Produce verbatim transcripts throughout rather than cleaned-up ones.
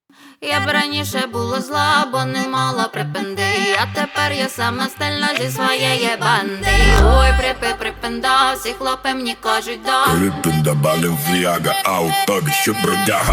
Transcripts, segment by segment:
Я б раніше була зла, бо не мала припинди. А тепер я сама стильна зі своєї банди. Ой, припи, припинда, всі хлопи мені кажуть да. Припинда, балів віага, а у тобі що бродяга.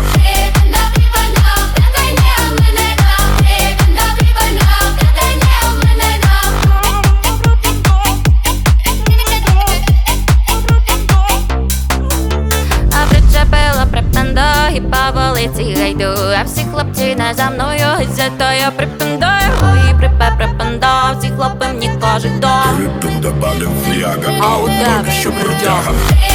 А причепила припинда, хіба вулиці гайду. А всі хлопці не за мною, зато я припиндаю. Ой, припе, припинда, всі хлопи мені кажуть да. Припинда, балів віага, а у тобі що бродяга.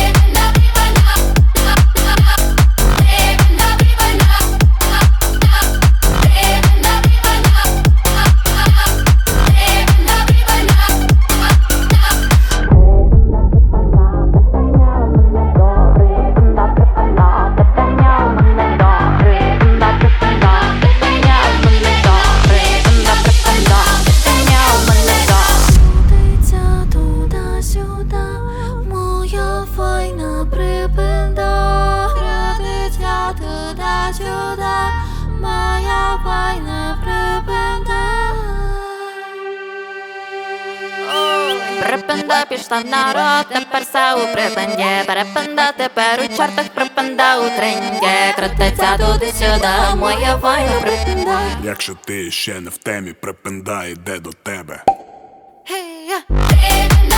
Туда-сюда, моя файна припинда. Припинда пішла в народ, тепер все у припинді. Припинда тепер у чартах, припинда у тренді. Крутиться туди-сюди, моя файна припинда. Якщо ти ще не в темі, припинда йде до тебе. Hey, yeah.